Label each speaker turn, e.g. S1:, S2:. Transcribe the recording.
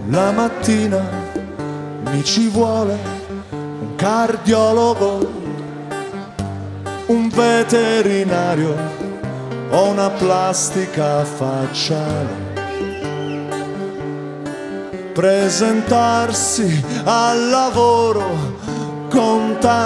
S1: La mattina mi ci vuole un cardiologo, un veterinario o una plastica facciale. Presentarsi al lavoro con